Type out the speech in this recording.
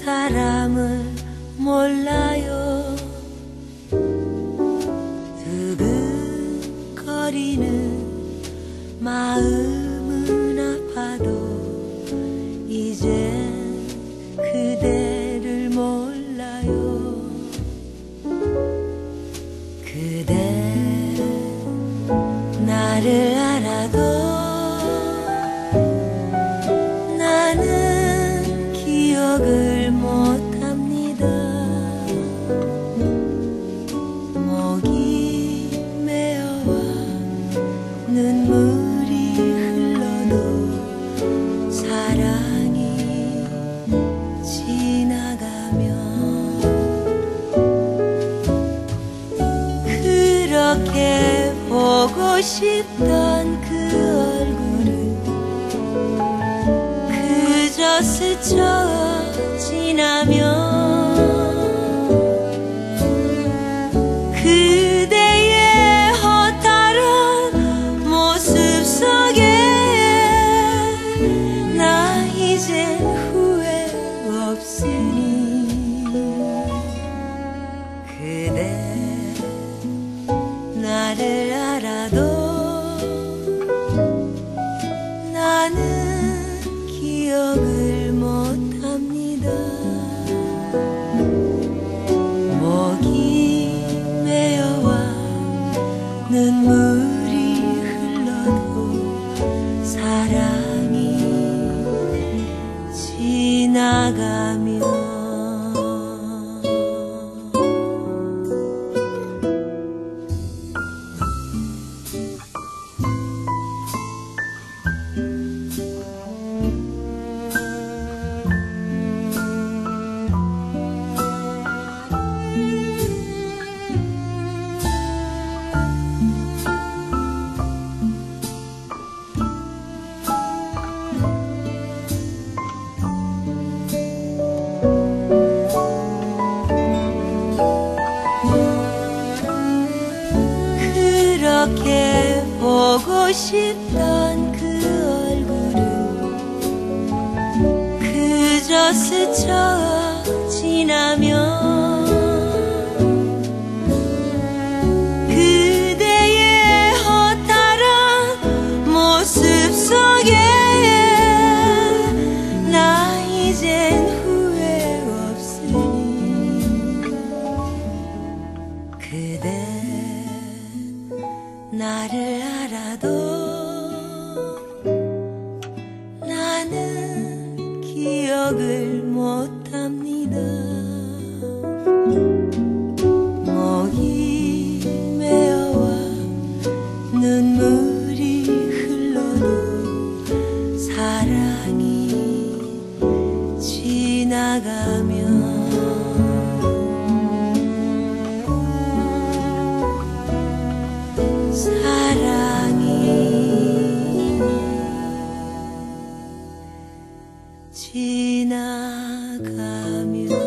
사람을 몰라요. 두근거리는 마음은 아파도 이젠 그대를 몰라요. 그대 나를 알아도 나는 기억을 못합니다. 목이 메어와 눈물이 흘러도 사랑이 지나가면 그렇게 보고 싶던 그 얼굴을 그저 스쳐 지나면 그대의 허탈한 모습 속에 나 이젠 후회 없으니 그대 나를 알아도 나는 기억을 못합니다. 목이 메어와 눈물이 흘러도 사랑이 지나가면 그렇게 보고 싶던 그 얼굴을 그저 스쳐 지나면 그대의 허탈한 모습 속에 나 이젠 후회 없으니 그대 나를 알아도 나는 기억을 못합니다. 목이 메어와 눈물이 흘러도 사랑이 지나가면 지나가면